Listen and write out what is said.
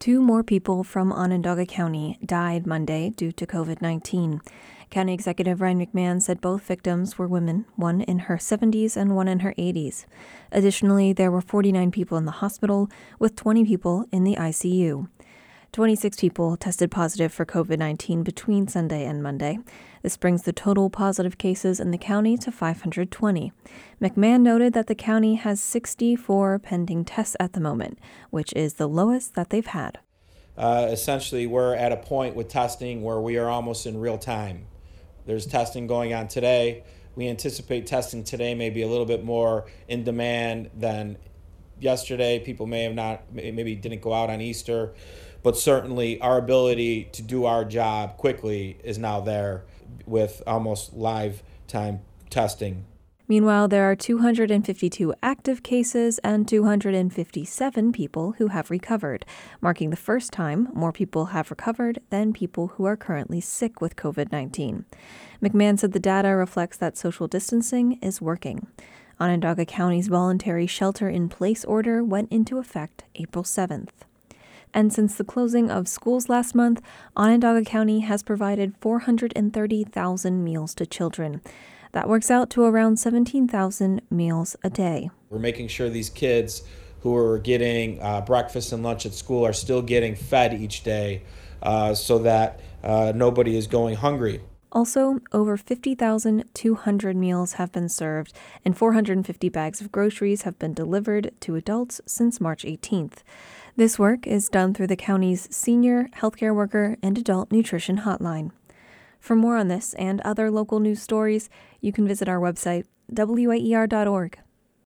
2 more people from Onondaga County died Monday due to COVID-19. County Executive Ryan McMahon said both victims were women, one in her 70s and one in her 80s. Additionally, there were 49 people in the hospital, with 20 people in the ICU. 26 people tested positive for COVID-19 between Sunday and Monday. This brings the total positive cases in the county to 520. McMahon noted that the county has 64 pending tests at the moment, which is the lowest that they've had. Essentially, we're at a point with testing where we are almost in real time. There's testing going on today. We anticipate testing today may be a little bit more in demand than yesterday. People maybe didn't go out on Easter, but certainly our ability to do our job quickly is now there with almost live time testing. Meanwhile, there are 252 active cases and 257 people who have recovered, marking the first time more people have recovered than people who are currently sick with COVID-19. McMahon said the data reflects that social distancing is working. Onondaga County's voluntary shelter-in-place order went into effect April 7th. And since the closing of schools last month, Onondaga County has provided 430,000 meals to children. That works out to around 17,000 meals a day. We're making sure these kids who are getting breakfast and lunch at school are still getting fed each day so that nobody is going hungry. Also, over 50,200 meals have been served and 450 bags of groceries have been delivered to adults since March 18th. This work is done through the county's Senior Healthcare Worker and Adult Nutrition Hotline. For more on this and other local news stories, you can visit our website, waer.org.